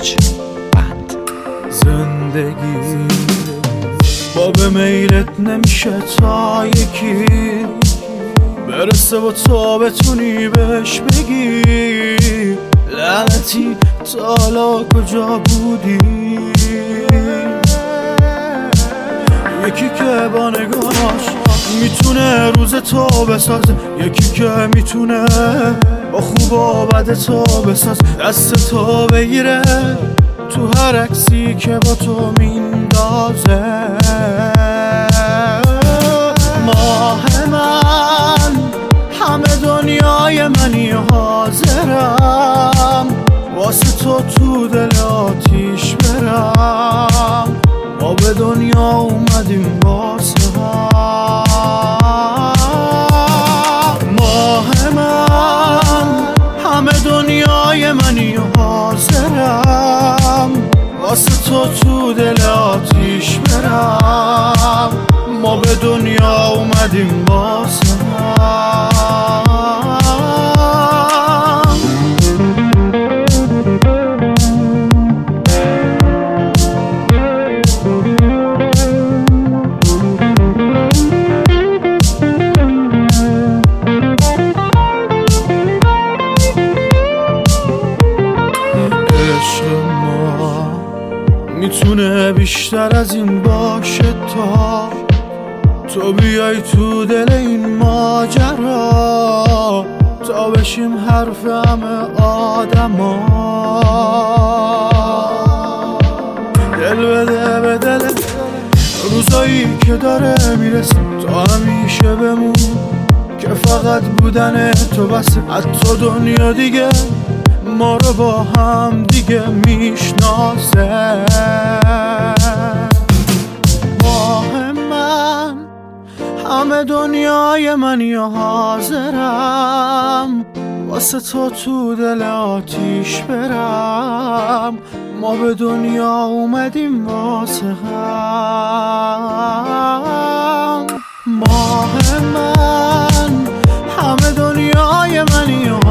ناج بند. زندگی با به میلت نمیشه تا یکی برسه و تو بتونی بهش بگی لعنتی تا حالا کجا بودی. یکی که با نگاهش میتونه روز تو بسازه، یکی که میتونه با خوب و بد تو بساز، دست تو بگیره تو هر عکسی که با تو میندازه. ماه من همه دنیای منی و حاضرم واسه تو دل آتیش برم. ما به دنیا اومدیم واسه هم. ماه من همه دنیای منی و حاضرم واسه تو دل آتیش برم. ما به دنیا اومدیم واسه هم. میتونه بیشتر از این باشه تا تو بیای تو دل این ماجرا، تا بشیم حرف همه آدما. دل بده به دل روزایی که داره میرسیم، تا همیشه بمون که فقط بودن تو بسه. حتی دنیا دیگه ما رو با هم دیگه میشناسه. ماه من همه دنیای منی و حاضرم واسه تو دل آتیش برم. ما به دنیا اومدیم واسه هم. ماه من همه دنیای منی و